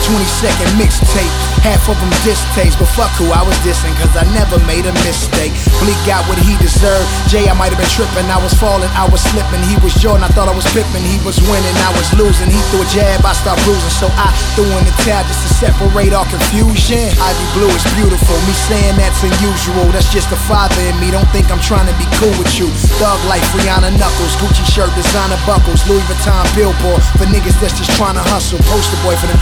22nd mixtape, half of them distaste, but fuck who I was dissing, cause I never made a mistake. Bleak got what he deserved. Jay, I might have been tripping, I was falling, I was slipping. He was Jordan, I thought I was Pippen. He was winning, I was losing. He threw a jab, I stopped bruising, so I threw in the towel just to separate all confusion. Ivy blue is beautiful, me saying that's unusual. That's just the father in me, don't think I'm trying to be cool with you. Thug life, Rihanna knuckles, Gucci shirt, designer buckles, Louis Vuitton billboard for niggas that's just trying to hustle. Poster boy for them